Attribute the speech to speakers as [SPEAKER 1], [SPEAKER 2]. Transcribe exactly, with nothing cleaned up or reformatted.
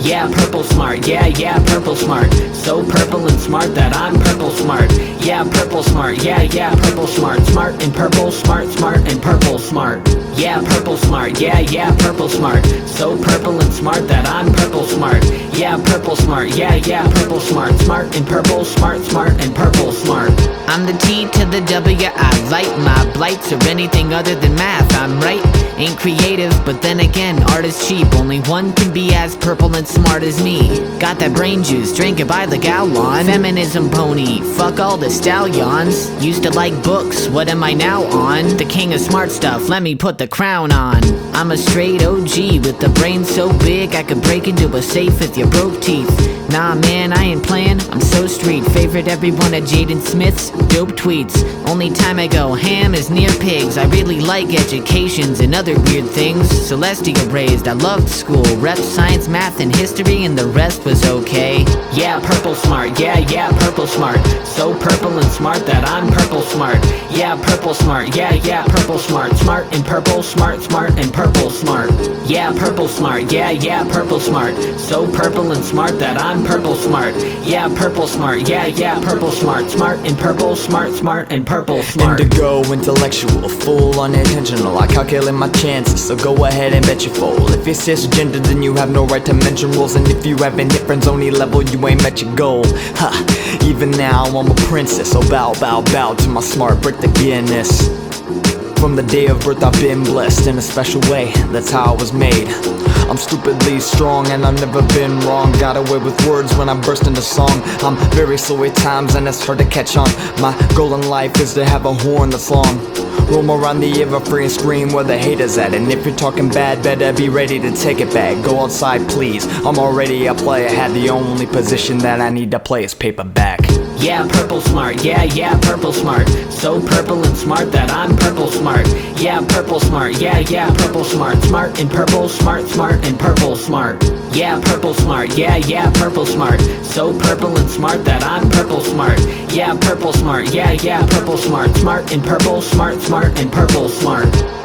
[SPEAKER 1] Yeah, purple smart, yeah, yeah, purple smart. So purple and smart that I'm purple smart. Yeah, purple smart, yeah, yeah, purple smart. Smart and purple, smart, smart and purple smart. Yeah, purple smart, yeah, yeah, purple smart. So purple and smart that I'm purple smart. Yeah, purple smart, yeah, yeah, purple smart. Smart and purple, smart, smart and purple smart. I'm the T to the W, I light my blights or anything other than math, I'm right. Ain't creative, but then again, art is cheap. Only one can be as purple and smart as me. Got that brain juice, drink it by the gallon. Feminism pony, fuck all the stallions. Used to like books, what am I now on? The king of smart stuff, let me put the crown on. I'm a straight O G with a brain so big I could break into a safe with your broke teeth. Nah man, I ain't playing, I'm so street. Favorite every one of Jaden Smith's dope tweets. Only time I go ham is near pigs. I really like educations and other weird things. Celestial raised, I loved school. Rep science, math, and history, and the rest was okay. Yeah, purple smart, yeah, yeah, purple smart. So purple and smart that I'm purple smart. Yeah, purple smart, yeah, yeah, purple smart. Smart and purple, smart, smart and purple smart. Yeah, purple smart, yeah, yeah, purple smart. So purple and smart that I'm purple smart. Yeah, purple smart, yeah, yeah, purple smart. Smart and purple, smart, smart and purple smart.
[SPEAKER 2] Indigo, intellectual, full unintentional. I calculate my chances, so go ahead and bet you fold. If you're cisgender, then you have no right to mention rules. And if you haven't hit friends only level, you ain't met your goal. Ha, even now I'm a princess, so bow, bow, bow to my smart, break the Guinness. From the day of birth I've been blessed in a special way, that's how I was made. I'm stupidly strong and I've never been wrong. Got away with words when I burst into song. I'm very slow at times and it's hard to catch on. My goal in life is to have a horn that's long. Roam around the ever free and scream where the haters at. And if you're talking bad, better be ready to take it back. Go outside please, I'm already a player. Had the only position that I need to play is paperback.
[SPEAKER 1] Yeah, purple smart, yeah, yeah, purple smart. So purple and smart that I'm purple smart. Yeah, purple smart, yeah, yeah, purple smart. Smart and purple, smart, smart and purple smart. Yeah, purple smart, yeah, yeah, purple smart. So purple and smart that I'm purple smart. Yeah, purple smart, yeah, yeah, purple smart. Smart and purple, smart, smart and purple smart.